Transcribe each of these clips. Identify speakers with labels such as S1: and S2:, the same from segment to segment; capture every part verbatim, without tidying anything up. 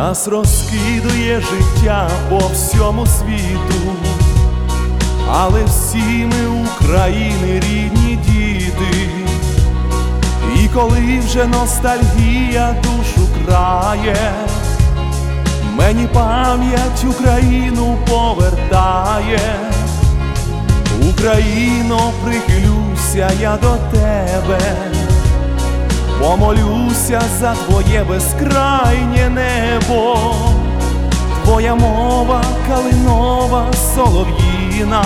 S1: Нас розкидує життя по всьому світу, але всі ми України рідні діти. І коли вже ностальгія душу крає, мені пам'ять Україну повертає. Україно, прихилюся я до тебе, помолюся за твоє безкрайнє небо. Твоя мова калинова, солов'їна,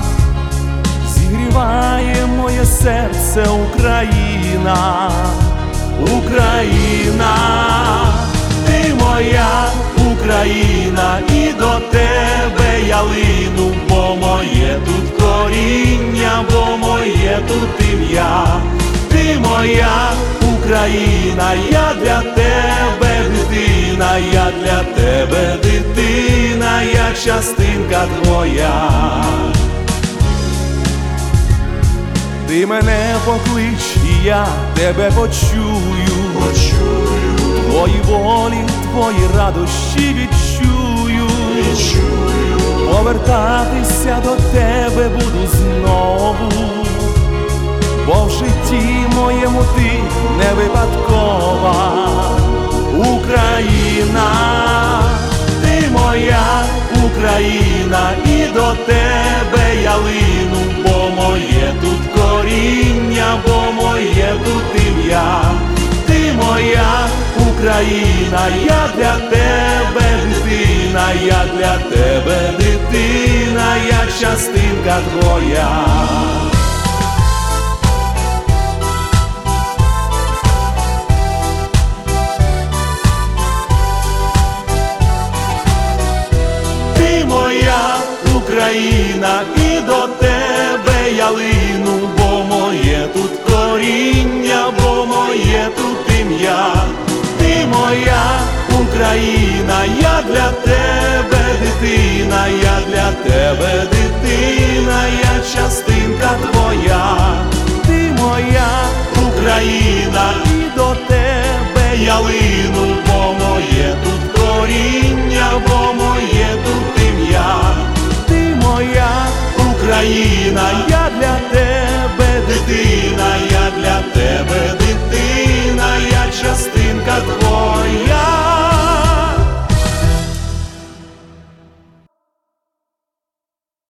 S1: зігріває моє серце Україна. Україна, ти моя Україна, і до тебе я лину, бо моє тут коріння, бо моє тут ім'я. Ти моя Україна, я для тебе дитина, я для тебе дитина, я частинка твоя. Ти мене поклич, і я тебе почую, почую. Твої болі, твої радощі відчую, відчую. Повертатися до тебе буду знову, бо в житті моєму ти не випадкова. Україна, ти моя Україна, і до тебе я лину, бо моє тут коріння, бо моє тут ім'я. Ти моя Україна, я для тебе дитина, я для тебе дитина, я частинка твоя. Україна, і до тебе я лину, бо моє тут коріння, бо моє тут ім'я. Ти моя Україна, я для тебе дитина, я для тебе дитина, я частинка твоя. Ти моя Україна, і до тебе я лину, бо моє тут коріння,